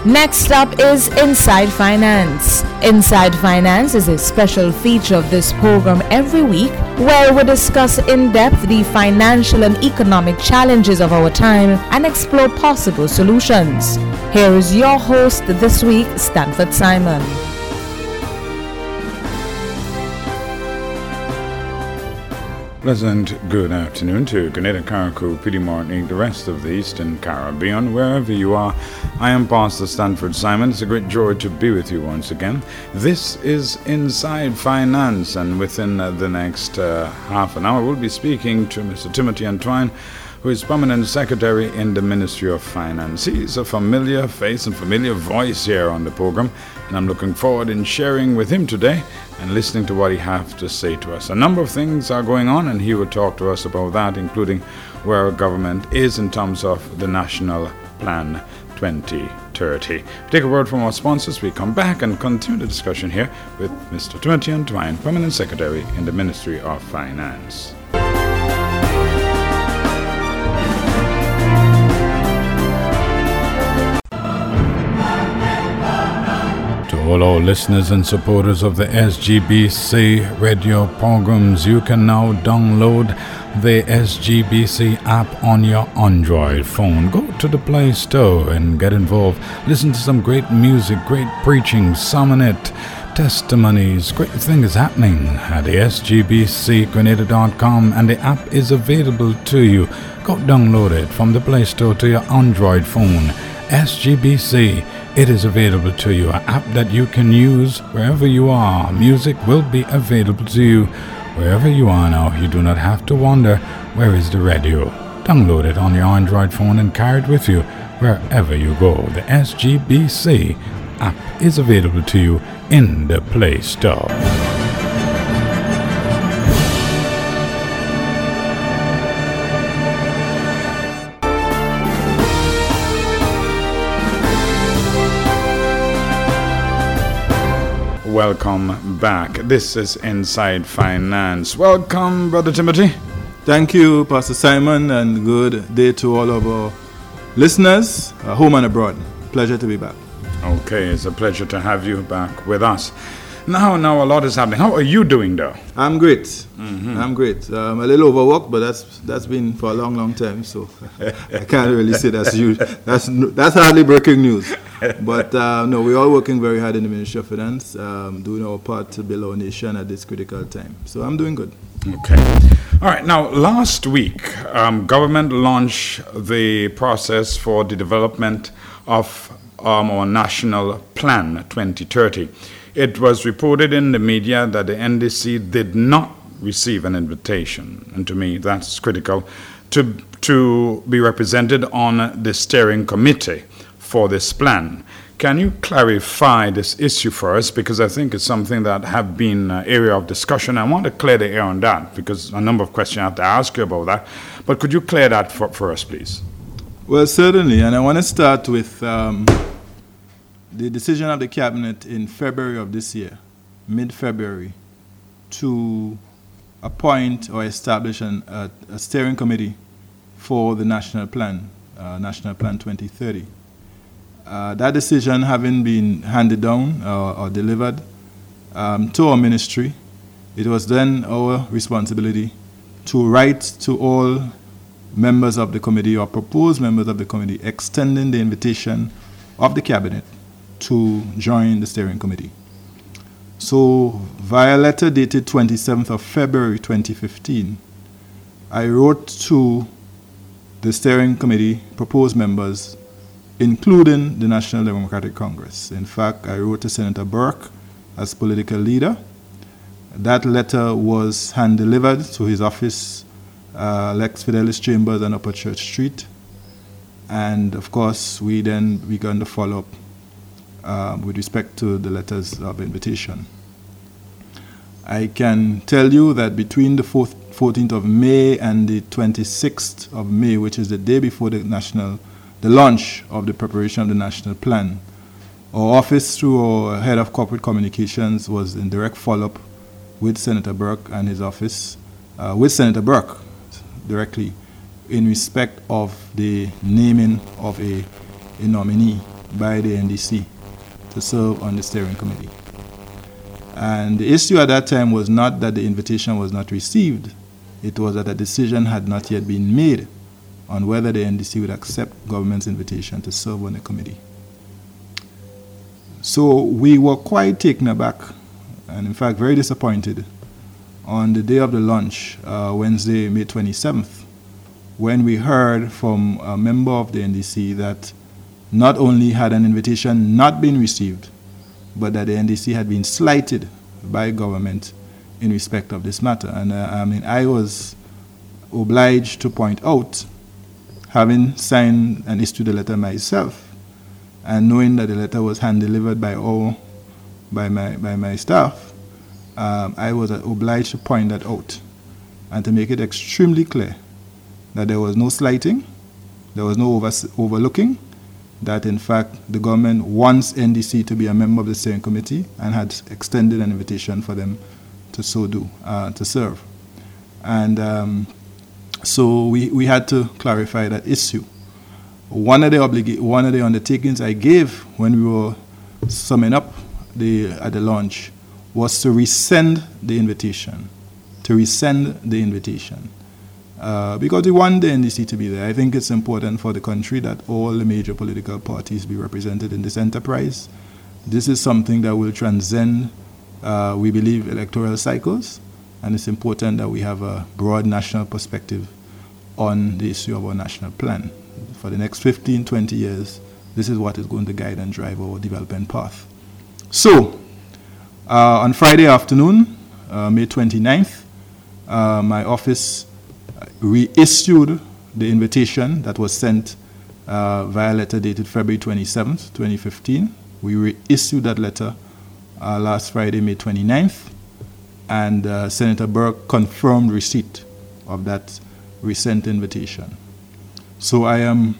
Next up is Inside Finance. Inside Finance is a special feature of this program every week where we discuss in depth the financial and economic challenges of our time and explore possible solutions. Here is your host this week, Stanford Simon. Pleasant good afternoon to Grenada, Carriacou, Petite Martinique, the rest of the Eastern Caribbean, wherever you are. I am Pastor Stanford Simon. It's a great joy to be with you once again. This is Inside Finance, and within the next half an hour, we'll be speaking to Mr. Timothy Antoine, who is Permanent Secretary in the Ministry of Finance. He's a familiar face and familiar voice here on the program, and I'm looking forward in sharing with him today and listening to what he has to say to us. A number of things are going on, and he will talk to us about that, including where our government is in terms of the National Plan 2030. Take a word from our sponsors. We come back and continue the discussion here with Mr. Timothy Antoine, Permanent Secretary in the Ministry of Finance. All our listeners and supporters of the SGBC radio programs, you can now download the SGBC app on your Android phone. Go to the Play Store and get involved. Listen to some great music, great preaching, sermonette, testimonies. Great things happening at the sgbcgrenada.com, and the app is available to you. Go download it from the Play Store to your Android phone. SGBC, it is available to you, an app that you can use wherever you are. Music will be available to you wherever you are now. You do not have to wonder, where is the radio? Download it on your Android phone and carry it with you wherever you go. The SGBC app is available to you in the Play Store. Welcome back. This is Inside Finance. Welcome, Brother Timothy. Thank you, Pastor Simon, and good day to all of our listeners, home and abroad. Pleasure to be back. Okay, it's a pleasure to have you back with us. Now a lot is happening. How are you doing, though? I'm great. I'm great. A little overworked, but that's been for a long time, so I can't really say that's huge. That's hardly breaking news. But no, we're all working very hard in the Ministry of Finance, doing our part to build our nation at this critical time. So I'm doing good. Okay. All right. Now, last week, government launched the process for the development of our National Plan 2030. It was reported in the media that the NDC did not receive an invitation, and to me that's critical, to be represented on the steering committee for this plan. Can you clarify this issue for us? Because I think it's something that have been an area of discussion. I want to clear the air on that because a number of questions I have to ask you about that. But could you clear that for us, please? Well, certainly, and I want to start with the decision of the Cabinet in February of this year, mid-February, to appoint or establish a steering committee for the National Plan 2030. That decision having been handed down or delivered to our ministry, it was then our responsibility to write to all members of the committee or proposed members of the committee extending the invitation of the Cabinet to join the steering committee. So, via letter dated 27th of February 2015, I wrote to the steering committee proposed members, including the National Democratic Congress. In fact, I wrote to Senator Burke as political leader. That letter was hand-delivered to his office, Lex Fidelis Chambers on Upper Church Street. And, of course, we then began to follow up with respect to the letters of invitation. I can tell you that between the 14th of May and the 26th of May, which is the day before the launch of the preparation of the national plan, our office, through our head of corporate communications, was in direct follow-up with Senator Burke and his office, with Senator Burke directly, in respect of the naming of a nominee by the NDC to serve on the steering committee. And the issue at that time was not that the invitation was not received, it was that a decision had not yet been made on whether the NDC would accept government's invitation to serve on the committee. So we were quite taken aback, and in fact very disappointed, on the day of the launch, Wednesday, May 27th, when we heard from a member of the NDC that not only had an invitation not been received, but that the NDC had been slighted by government in respect of this matter. And I was obliged to point out, having signed and issued the letter myself, and knowing that the letter was hand-delivered by my staff, I was obliged to point that out and to make it extremely clear that there was no slighting, there was no overlooking, that in fact the government wants NDC to be a member of the steering committee and had extended an invitation for them to so do, to serve. And so we had to clarify that issue. One of the undertakings I gave when we were summing up at the launch was to resend the invitation, because we want the NDC to be there. I think it's important for the country that all the major political parties be represented in this enterprise. This is something that will transcend, we believe, electoral cycles, and it's important that we have a broad national perspective on the issue of our national plan. For the next 15, 20 years, this is what is going to guide and drive our development path. So, on Friday afternoon, May 29th, my office reissued the invitation that was sent via letter dated February 27th, 2015. We reissued that letter last Friday, May 29th, and Senator Burke confirmed receipt of that resent invitation. So I am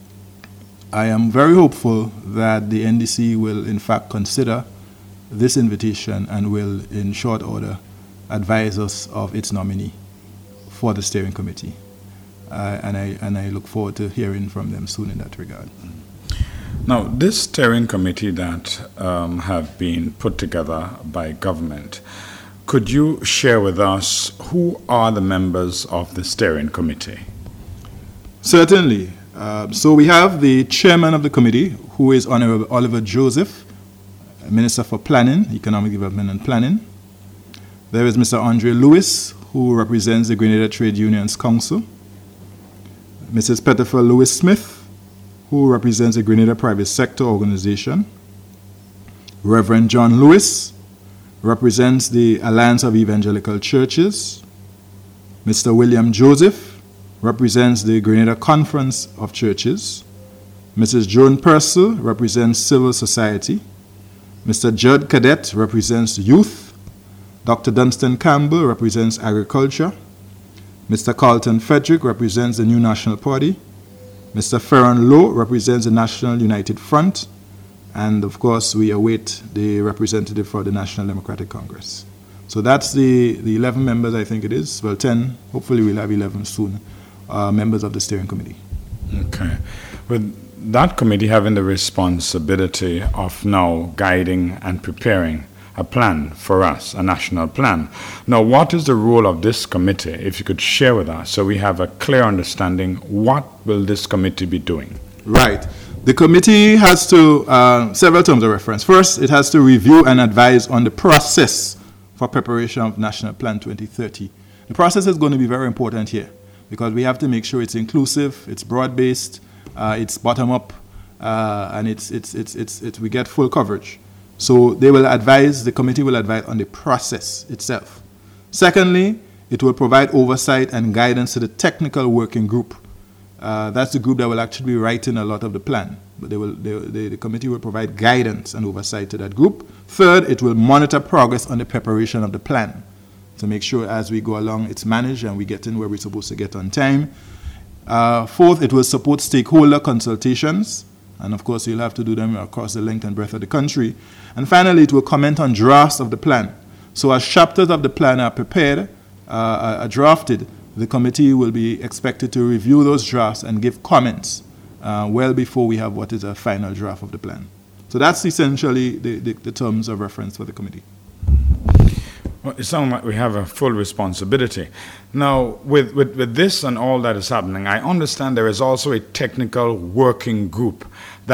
very hopeful that the NDC will in fact consider this invitation and will in short order advise us of its nominee for the steering committee. And I look forward to hearing from them soon in that regard. Now, this steering committee that have been put together by government, could you share with us who are the members of the steering committee? Certainly. So we have the chairman of the committee, who is Honorable Oliver Joseph, Minister for Planning, Economic Development and Planning. There is Mr. Andre Lewis, who represents the Grenada Trade Unions Council. Mrs. Pettifer Lewis Smith, who represents the Grenada Private Sector Organization. Reverend John Lewis represents the Alliance of Evangelical Churches. Mr. William Joseph represents the Grenada Conference of Churches. Mrs. Joan Purcell represents civil society. Mr. Judd Cadet represents youth. Dr. Dunstan Campbell represents agriculture. Mr. Carlton Frederick represents the New National Party. Mr. Ferron Lowe represents the National United Front. And of course, we await the representative for the National Democratic Congress. So that's the 11 members, I think it is. Well, 10. Hopefully we'll have 11 soon. Members of the steering committee. Okay. With that committee having the responsibility of now guiding and preparing a plan for us, a national plan. Now, what is the role of this committee, if you could share with us, so we have a clear understanding, what will this committee be doing? Right. The committee has to, several terms of reference. First, it has to review and advise on the process for preparation of National Plan 2030. The process is going to be very important here, because we have to make sure it's inclusive, it's broad-based, it's bottom-up, and we get full coverage. So they will advise, the committee will advise on the process itself. Secondly, it will provide oversight and guidance to the technical working group. That's the group that will actually be writing a lot of the plan. But the committee will provide guidance and oversight to that group. Third, it will monitor progress on the preparation of the plan to make sure as we go along it's managed and we get in where we're supposed to get on time. Fourth, it will support stakeholder consultations. And of course, you'll have to do them across the length and breadth of the country. And finally, it will comment on drafts of the plan. So as chapters of the plan are prepared, are drafted, the committee will be expected to review those drafts and give comments well before we have what is a final draft of the plan. So that's essentially the terms of reference for the committee. Well, it sounds like we have a full responsibility. Now, with this and all that is happening, I understand there is also a technical working group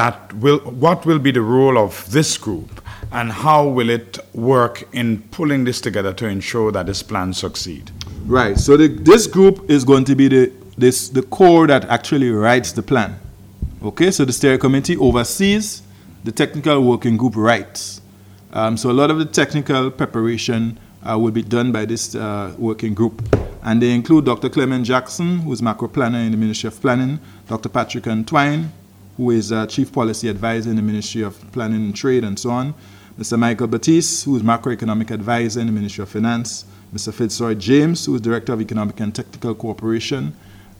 what will be the role of this group and how will it work in pulling this together to ensure that this plan succeed? Right, so this group is going to be the core that actually writes the plan. Okay, so the steering committee oversees, the technical working group writes. So a lot of the technical preparation will be done by this working group. And they include Dr. Clement Jackson, who is macro planner in the Ministry of Planning, Dr. Patrick Entwine, who is Chief Policy Advisor in the Ministry of Planning and Trade and so on, Mr. Michael Batiste, who is Macroeconomic Advisor in the Ministry of Finance, Mr. Fitzroy James, who is Director of Economic and Technical Cooperation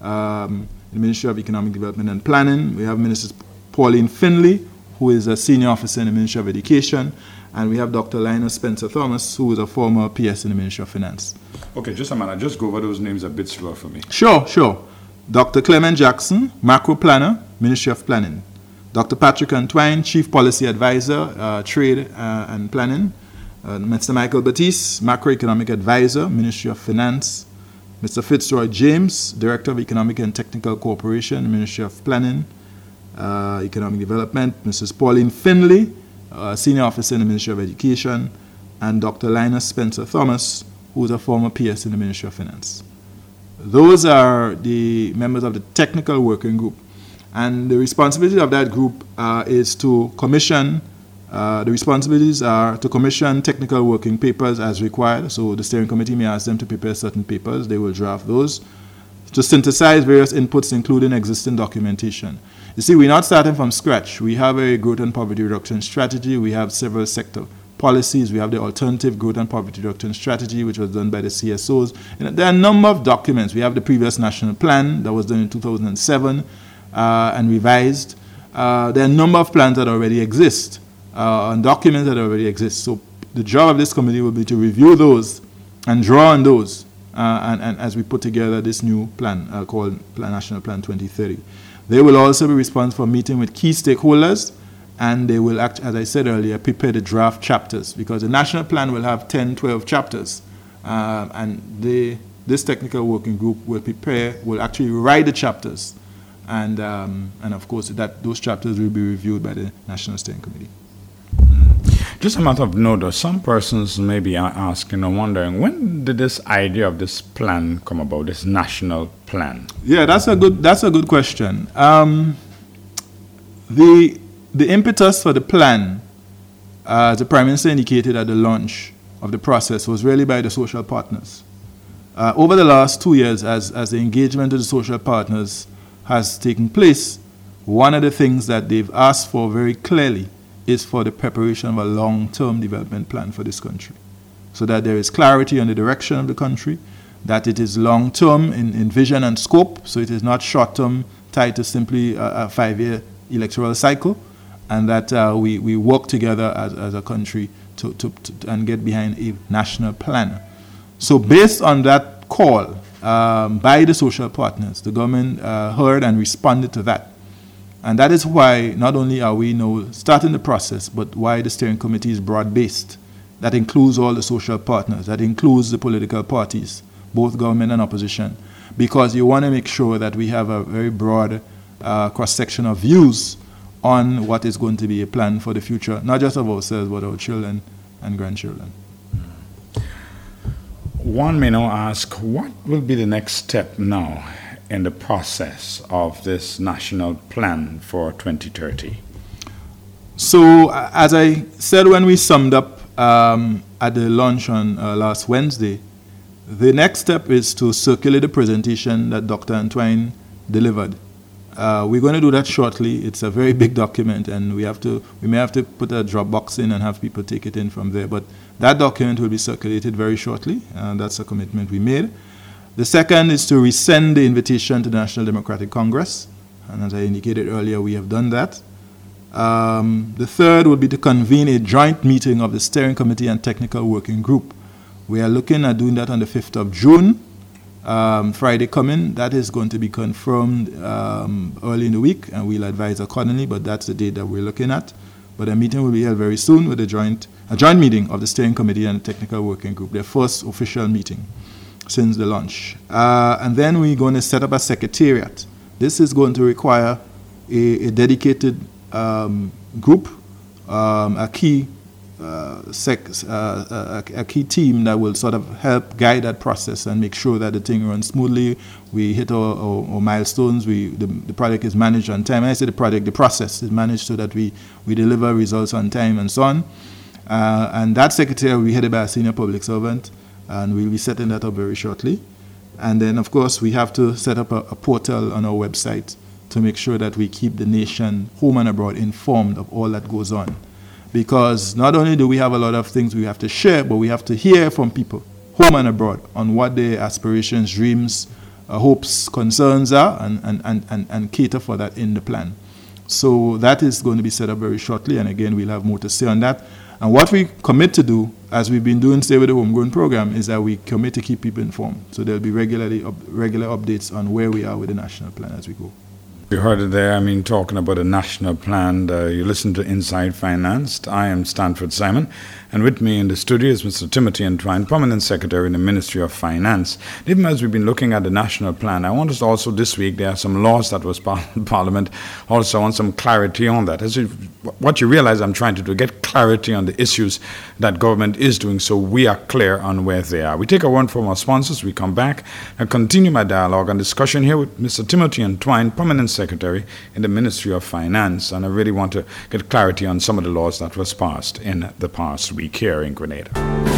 in the Ministry of Economic Development and Planning. We have Mrs. Pauline Finley, who is a Senior Officer in the Ministry of Education, and we have Dr. Linus Spencer Thomas, who is a former PS in the Ministry of Finance. Okay, just a minute. Just go over those names a bit slower for me. Sure. Dr. Clement Jackson, Macro Planner, Ministry of Planning. Dr. Patrick Entwine, Chief Policy Advisor, Trade and Planning. Mr. Michael Batiste, Macroeconomic Advisor, Ministry of Finance. Mr. Fitzroy James, Director of Economic and Technical Cooperation, Ministry of Planning, Economic Development. Mrs. Pauline Finley, Senior Officer in the Ministry of Education, and Dr. Linus Spencer Thomas, who is a former PS in the Ministry of Finance. Those are the members of the technical working group. And the responsibility of that group is to commission, the responsibilities are to commission technical working papers as required. So the steering committee may ask them to prepare certain papers. They will draft those. To synthesize various inputs, including existing documentation. You see, we're not starting from scratch. We have a growth and poverty reduction strategy. We have several sector policies. We have the alternative growth and poverty reduction strategy, which was done by the CSOs. There are a number of documents. We have the previous national plan that was done in 2007 and revised. There are a number of plans that already exist and documents that already exist. So the job of this committee will be to review those and draw on those and as we put together this new plan called National Plan 2030. They will also be responsible for meeting with key stakeholders, and they will, as I said earlier, prepare the draft chapters, because the national plan will have 10, 12 chapters, and this technical working group will actually write the chapters, and of course those chapters will be reviewed by the National Steering Committee. Just a matter of note, some persons may be asking or wondering, when did this idea of this plan come about, this national plan? Yeah, that's a good question. The impetus for the plan, as the Prime Minister indicated at the launch of the process, was really by the social partners. Over the last 2 years, as the engagement of the social partners has taken place, one of the things that they've asked for very clearly is for the preparation of a long-term development plan for this country, so that there is clarity on the direction of the country, that it is long-term in vision and scope, so it is not short-term tied to simply a 5-year electoral cycle, and that we work together as a country to and get behind a national plan. So based on that call by the social partners, the government heard and responded to that. And that is why not only are we now starting the process, but why the steering committee is broad-based. That includes all the social partners, that includes the political parties, both government and opposition, because you want to make sure that we have a very broad cross-section of views on what is going to be a plan for the future, not just of ourselves, but our children and grandchildren. One may now ask, what will be the next step now in the process of this national plan for 2030? So, as I said when we summed up at the launch on last Wednesday, the next step is to circulate the presentation that Dr. Entwine delivered. We're going to do that shortly. It's a very big document, and we may have to put a Dropbox in and have people take it in from there. But that document will be circulated very shortly, and that's a commitment we made. The second is to resend the invitation to the National Democratic Congress, and as I indicated earlier, we have done that. The third would be to convene a joint meeting of the Steering Committee and Technical Working Group. We are looking at doing that on the 5th of June. Friday coming. That is going to be confirmed early in the week, and we'll advise accordingly, but that's the date that we're looking at. But a meeting will be held very soon with a joint meeting of the steering committee and the technical working group, their first official meeting since the launch. And then we're going to set up a secretariat. This is going to require a dedicated group, a key team that will sort of help guide that process and make sure that the thing runs smoothly. We hit our milestones. The project is managed on time. When I say the process is managed so that we deliver results on time and so on. And that secretary will be headed by a senior public servant, and we'll be setting that up very shortly. And then, of course, we have to set up a portal on our website to make sure that we keep the nation, home and abroad, informed of all that goes on. Because not only do we have a lot of things we have to share, but we have to hear from people, home and abroad, on what their aspirations, dreams, hopes, concerns are, and cater for that in the plan. So that is going to be set up very shortly, and again, we'll have more to say on that. And what we commit to do, as we've been doing, say, with the Homegrown program, is that we commit to keep people informed. So there'll be regular updates on where we are with the national plan as we go. You heard it there. Talking about a national plan. You listen to Inside Finance. I am Stanford Simon, and with me in the studio is Mr. Timothy Entwine, Permanent Secretary in the Ministry of Finance. Even as we've been looking at the national plan, I want us also this week, there are some laws that was passed in Parliament. Also, I want some clarity on that. What you realize I'm trying to do, get clarity on the issues that government is doing so we are clear on where they are. We take a word from our sponsors. We come back and continue my dialogue and discussion here with Mr. Timothy Entwine, Permanent Secretary in the Ministry of Finance, and I really want to get clarity on some of the laws that was passed in the past week here in Grenada.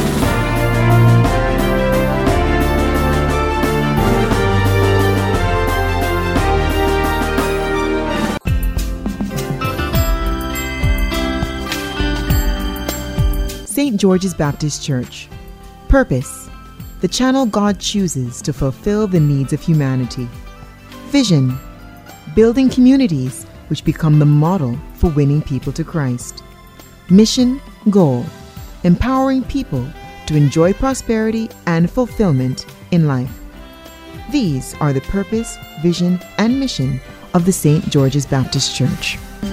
St. George's Baptist Church. Purpose: the channel God chooses to fulfill the needs of humanity. Vision: building communities which become the model for winning people to Christ. Mission, goal: empowering people to enjoy prosperity and fulfillment in life. These are the purpose, vision, and mission of the St. George's Baptist Church.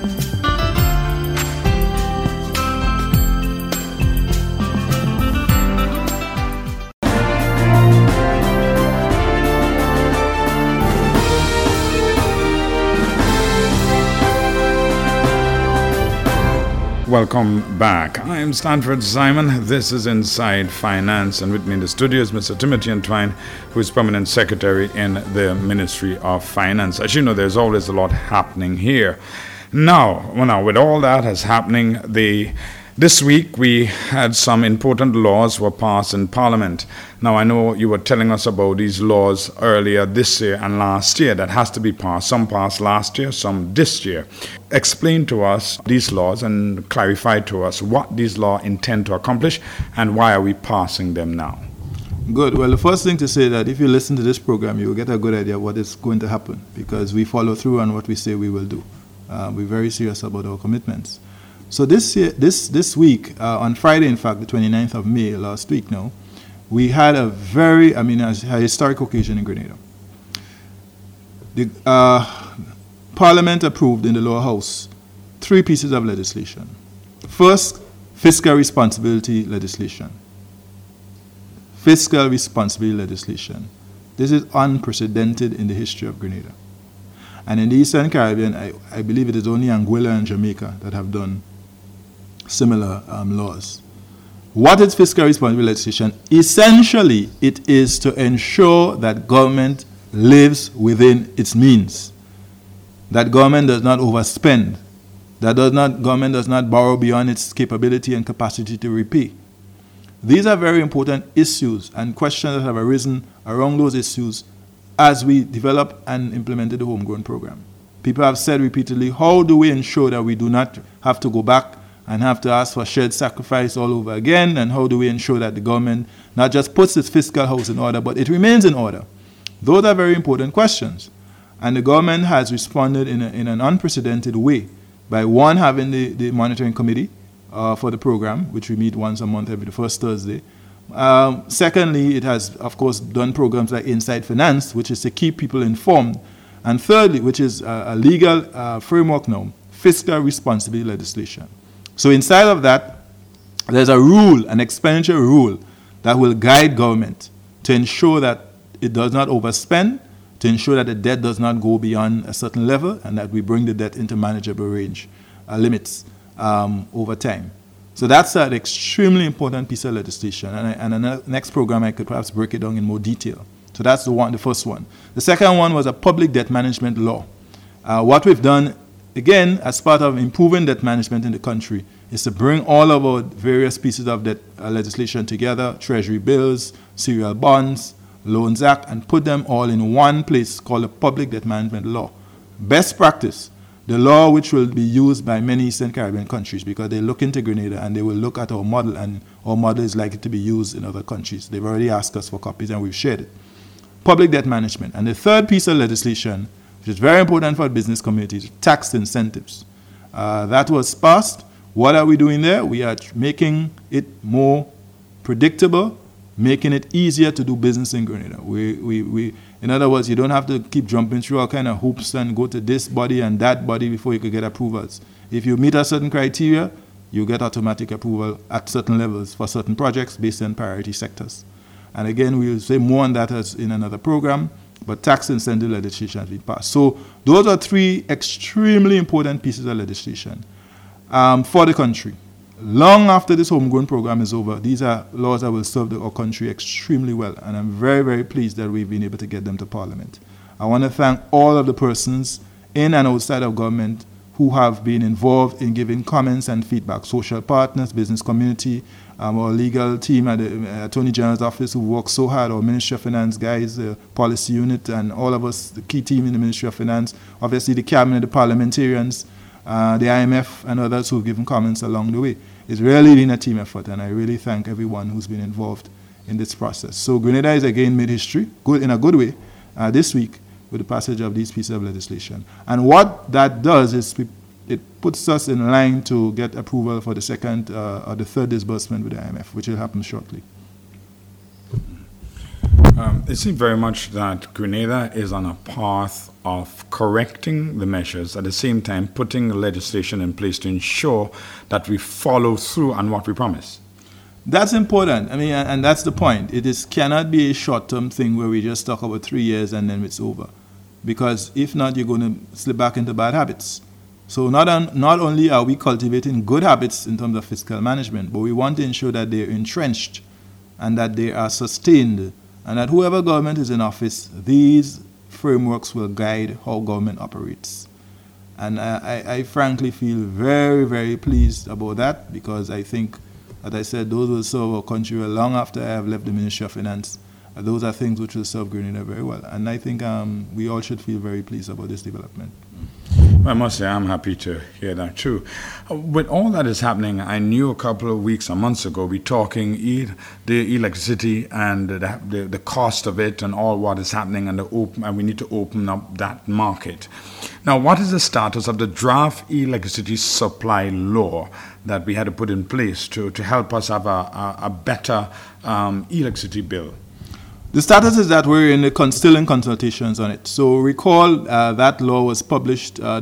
Welcome back. I am Stanford Simon. This is Inside Finance, and with me in the studio is Mr. Timothy Entwine, who is Permanent Secretary in the Ministry of Finance. As you know, there's always a lot happening here. Now, with all that is happening, this week we had some important laws were passed in Parliament. Now, I know you were telling us about these laws earlier this year and last year that has to be passed. Some passed last year, some this year. Explain to us these laws and clarify to us what these laws intend to accomplish and why are we passing them now. Good. Well, the first thing to say that if you listen to this program, you will get a good idea of what is going to happen because we follow through on what we say we will do. We're very serious about our commitments. So this week, on Friday, in fact, the 29th of May, last week now, we had a a historic occasion in Grenada. The Parliament approved in the lower house 3 pieces of legislation. First, fiscal responsibility legislation. Fiscal responsibility legislation. This is unprecedented in the history of Grenada. And in the Eastern Caribbean, I believe it is only Anguilla and Jamaica that have done similar laws. What is fiscal responsibility legislation? Essentially, it is to ensure that government lives within its means, that government does not overspend, that government does not borrow beyond its capability and capacity to repay. These are very important issues and questions that have arisen around those issues as we develop and implemented the Homegrown program. People have said repeatedly, how do we ensure that we do not have to go back and have to ask for shared sacrifice all over again, and how do we ensure that the government not just puts its fiscal house in order, but it remains in order? Those are very important questions. And the government has responded in an unprecedented way by, one, having the monitoring committee for the program, which we meet once a month every first Thursday, Secondly, it has, of course, done programs like Inside Finance, which is to keep people informed. And thirdly, which is a legal framework now, fiscal responsibility legislation. So inside of that, there's a rule, an expenditure rule, that will guide government to ensure that it does not overspend, to ensure that the debt does not go beyond a certain level, and that we bring the debt into manageable range limits over time. So that's an extremely important piece of legislation. And in the next program, I could perhaps break it down in more detail. So that's the first one. The second one was a public debt management law. What we've done, again, as part of improving debt management in the country, is to bring all of our various pieces of debt legislation together, treasury bills, serial bonds, Loans Act, and put them all in one place called the Public Debt Management Law. Best practice, the law which will be used by many Eastern Caribbean countries, because they look into Grenada and they will look at our model, and our model is likely to be used in other countries. They've already asked us for copies and we've shared it. Public debt management. And the third piece of legislation, which is very important for business communities, tax incentives. That was passed. What are we doing there? We are making it more predictable, making it easier to do business in Grenada. In other words, you don't have to keep jumping through all kind of hoops and go to this body and that body before you could get approvals. If you meet a certain criteria, you get automatic approval at certain levels for certain projects based on priority sectors. And again, we will say more on that as in another program, but tax incentive legislation has been passed. So those are three extremely important pieces of legislation for the country. Long after this homegrown program is over, these are laws that will serve our country extremely well, and I'm very, very pleased that we've been able to get them to Parliament. I want to thank all of the persons in and outside of government who have been involved in giving comments and feedback, social partners, business community, our legal team at the Attorney General's office who worked so hard, our Ministry of Finance guys, the policy unit, and all of us, the key team in the Ministry of Finance, obviously the cabinet, the parliamentarians, the IMF, and others who've given comments along the way. It's really been a team effort, and I really thank everyone who's been involved in this process. So Grenada has again made history, good in a good way, this week with the passage of these pieces of legislation. And what that does is it puts us in line to get approval for the second or the third disbursement with the IMF, which will happen shortly. It seems very much that Grenada is on a path of correcting the measures, at the same time putting legislation in place to ensure that we follow through on what we promise. That's important. I mean, and that's the point. Cannot be a short-term thing where we just talk about 3 years and then it's over. Because if not, you're going to slip back into bad habits. So not only are we cultivating good habits in terms of fiscal management, but we want to ensure that they're entrenched and that they are sustained, and that whoever government is in office, these frameworks will guide how government operates. And I frankly feel very, very pleased about that, because I think, as I said, those will serve our country well long after I have left the Ministry of Finance. Those are things which will serve Grenada very well. And I think we all should feel very pleased about this development. I must say I'm happy to hear that too. With all that is happening, I knew a couple of weeks or months ago we talking the electricity and the cost of it and all what is happening, and we need to open up that market. Now, what is the status of the draft electricity supply law that we had to put in place to help us have a better electricity bill? The status is that we're still in consultations on it. So recall that law was published the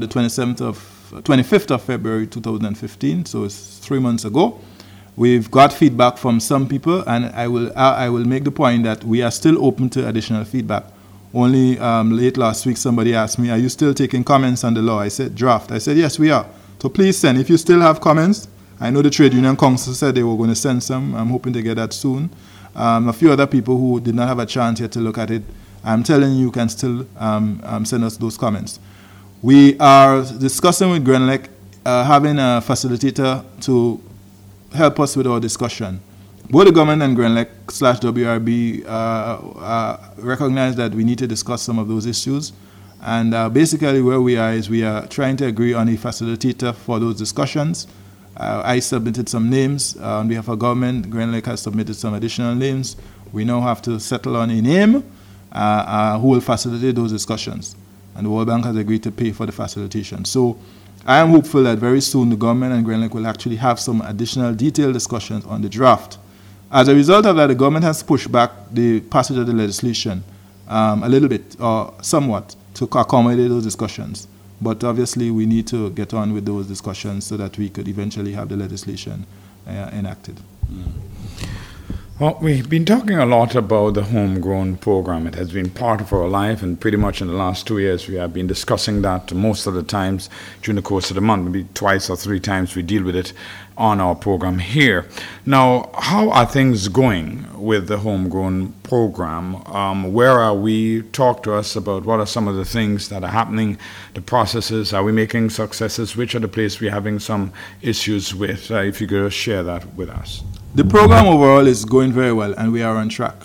25th of February 2015, so it's 3 months ago. We've got feedback from some people, and I will make the point that we are still open to additional feedback. Only late last week somebody asked me, are you still taking comments on the law? I said, draft. I said, yes, we are. So please send. If you still have comments, I know the Trade Union Council said they were going to send some. I'm hoping to get that soon. A few other people who did not have a chance yet to look at it, I'm telling you can still send us those comments. We are discussing with GrenLec, having a facilitator to help us with our discussion. Both the government and GrenLec/WRB recognize that we need to discuss some of those issues. And basically where we are is we are trying to agree on a facilitator for those discussions. I submitted some names on behalf of government. GrenLec has submitted some additional names. We now have to settle on a name who will facilitate those discussions. And the World Bank has agreed to pay for the facilitation. So I am hopeful that very soon the government and GrenLec will actually have some additional detailed discussions on the draft As a result of that, the government has pushed back the passage of the legislation a little bit, or somewhat, to accommodate those discussions. But obviously, we need to get on with those discussions so that we could eventually have the legislation enacted. Well, we've been talking a lot about the homegrown program. It has been part of our life, and pretty much in the last 2 years we have been discussing that most of the times during the course of the month. Maybe twice or three times we deal with it on our program here. Now, how are things going with the homegrown program? Where are we? Talk to us about what are some of the things that are happening, the processes. Are we making successes? Which are the places we're having some issues with? If you could share that with us. The program overall is going very well, and we are on track.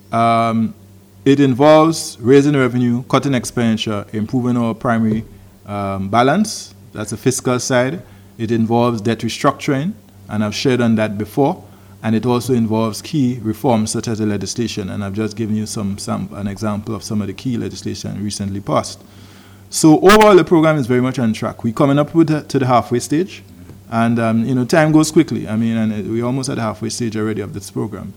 It involves raising revenue, cutting expenditure, improving our primary balance. That's the fiscal side. It involves debt restructuring, and I've shared on that before. And it also involves key reforms such as the legislation, and I've just given you an example of some of the key legislation recently passed. So overall, the program is very much on track. We're coming up to the halfway stage. And, time goes quickly. And we're almost at the halfway stage already of this program.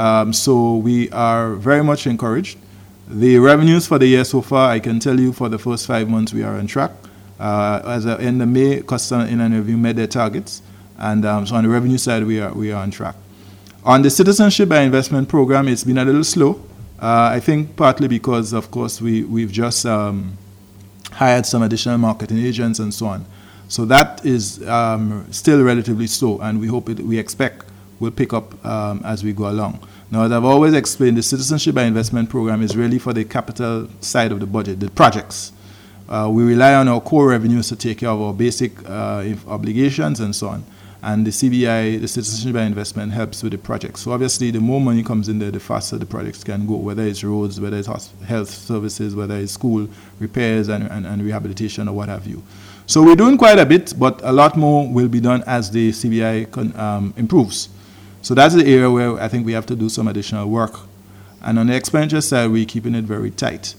So we are very much encouraged. The revenues for the year so far, I can tell you for the first 5 months, we are on track. As of end of May, Customs and Inland Revenue met their targets. And so on the revenue side, we are on track. On the Citizenship by Investment program, it's been a little slow. I think partly because, of course, we've just hired some additional marketing agents and so on. So that is still relatively slow, and we expect will pick up as we go along. Now, as I've always explained, the Citizenship by Investment program is really for the capital side of the budget, the projects. We rely on our core revenues to take care of our basic obligations and so on. And the CBI, the Citizenship by Investment, helps with the projects. So obviously, the more money comes in there, the faster the projects can go, whether it's roads, whether it's health services, whether it's school repairs and rehabilitation or what have you. So we're doing quite a bit, but a lot more will be done as the CBI improves. So that's the area where I think we have to do some additional work. And on the expenditure side, we're keeping it very tight.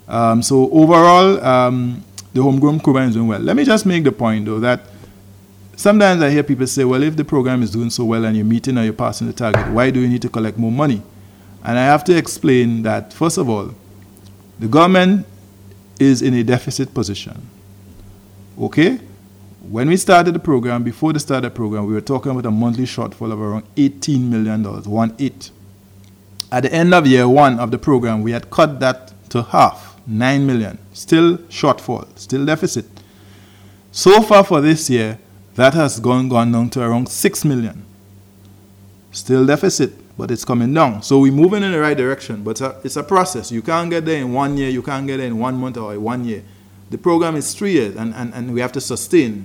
So overall, the homegrown program is doing well. Let me just make the point, though, that sometimes I hear people say, well, if the program is doing so well and you're meeting or you're passing the target, why do you need to collect more money? And I have to explain that, first of all, the government is in a deficit position. Okay? When we started the program, before the start of the program, we were talking about a monthly shortfall of around $18 million, 1/8. At the end of year one of the program, we had cut that to half, $9 million. Still shortfall, still deficit. So far for this year, that has gone down to around $6 million. Still deficit, but it's coming down. So we're moving in the right direction, but it's a process. You can't get there in 1 year, you can't get there in 1 month or 1 year. The program is 3 years, and we have to sustain.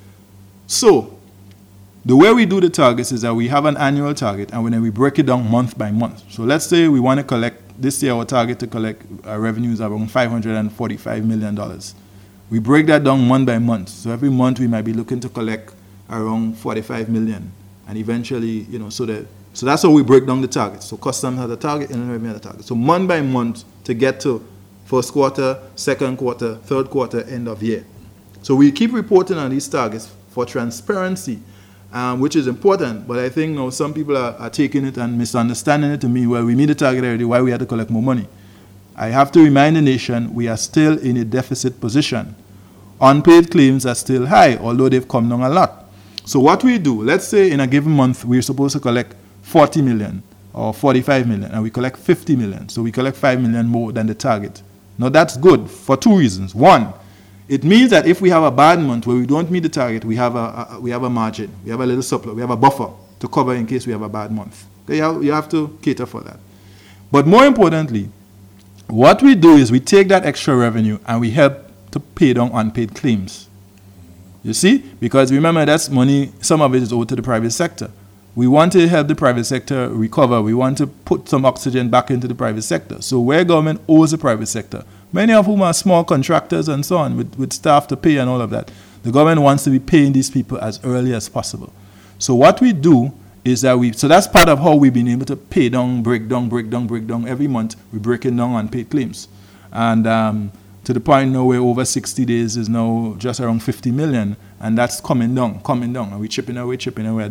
So, the way we do the targets is that we have an annual target, and then we break it down month by month. So let's say we want to collect, this year our target to collect revenues around $545 million. We break that down month by month. So every month we might be looking to collect around $45 million. And eventually, so that's how we break down the target. So Customs has a target, and Revenue has a target. So month by month to get to first quarter, second quarter, third quarter, end of year. So we keep reporting on these targets for transparency, which is important. But I think some people are taking it and misunderstanding it to me. Well, we meet the target already, why we have to collect more money? I have to remind the nation we are still in a deficit position. Unpaid claims are still high, although they've come down a lot. So what we do, let's say in a given month, we're supposed to collect 40 million or 45 million, and we collect 50 million. So we collect 5 million more than the target. Now, that's good for two reasons. One, it means that if we have a bad month where we don't meet the target, we have a margin, we have a little surplus, we have a buffer to cover in case we have a bad month. Okay, you have to cater for that. But more importantly, what we do is we take that extra revenue and we help to pay down unpaid claims. You see? Because remember, that's money, some of it is owed to the private sector. We want to help the private sector recover. We want to put some oxygen back into the private sector. So where government owes the private sector, many of whom are small contractors and so on, with staff to pay and all of that, the government wants to be paying these people as early as possible. So what we do is that so that's part of how we've been able to pay down, break down every month. We're breaking down unpaid claims. And to the point now where over 60 days is now just around 50 million, and that's coming down, and we're chipping away at that.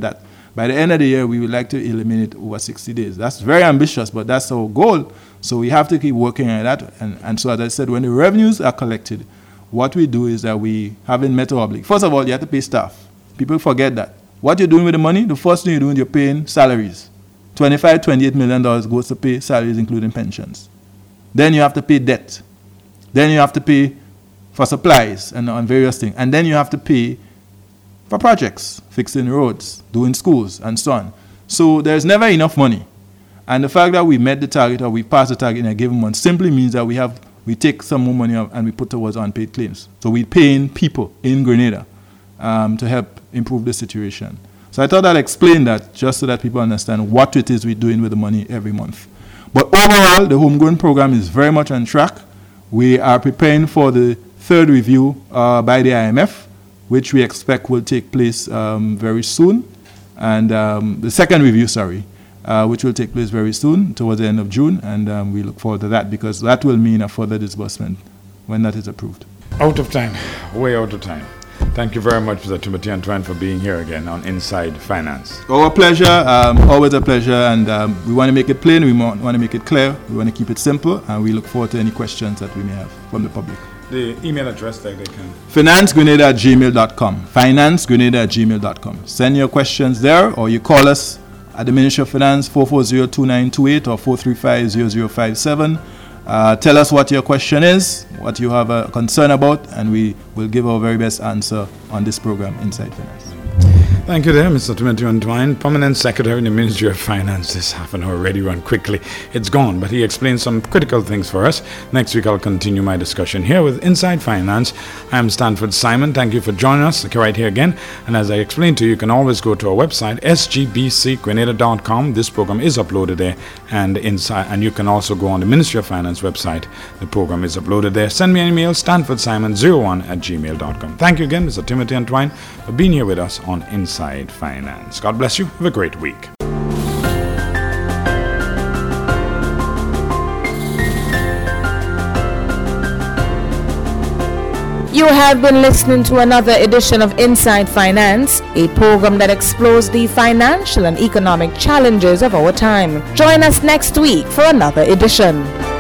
By the end of the year, we would like to eliminate over 60 days. That's very ambitious, but that's our goal. So we have to keep working on that. And so, as I said, when the revenues are collected, what we do is that we haven't met our obligation. First of all, you have to pay staff. People forget that. What you're doing with the money, the first thing you're doing, you're paying salaries. $28 million goes to pay salaries, including pensions. Then you have to pay debt. Then you have to pay for supplies and on various things. And then you have to pay for projects, fixing roads, doing schools, and so on. So there's never enough money. And the fact that we met the target or we passed the target in a given month simply means that we take some more money and we put towards unpaid claims. So we're paying people in Grenada to help improve the situation. So I thought I'd explain that just so that people understand what it is we're doing with the money every month. But overall, the homegrown program is very much on track. We are preparing for the third review by the IMF, which we expect will take place very soon. And the second review, which will take place very soon, towards the end of June. And we look forward to that because that will mean a further disbursement when that is approved. Out of time, way out of time. Thank you very much, Mr. Timothy Antoine, for being here again on Inside Finance. Our pleasure, always a pleasure, and we want to make it plain, we want to make it clear, we want to keep it simple, and we look forward to any questions that we may have from the public. The email address that they can... financegrenada@gmail.com. financegrenada@gmail.com. Send your questions there, or you call us at the Ministry of Finance, 440-2928 or 435-0057. Tell us what your question is, what you have a concern about, and we will give our very best answer on this program, Inside Finance. Thank you there, Mr. Timothy Antoine, Permanent Secretary in the Ministry of Finance. This half an hour already run quickly. It's gone, but he explained some critical things for us. Next week, I'll continue my discussion here with Inside Finance. I'm Stanford Simon. Thank you for joining us right here again. And as I explained to you, you can always go to our website, sgbcgrenada.com. This program is uploaded there, and you can also go on the Ministry of Finance website. The program is uploaded there. Send me an email, stanfordsimon01@gmail.com. Thank you again, Mr. Timothy Antoine, for being here with us on Inside Finance. God bless you. Have a great week. You have been listening to another edition of Inside Finance, a program that explores the financial and economic challenges of our time. Join us next week for another edition.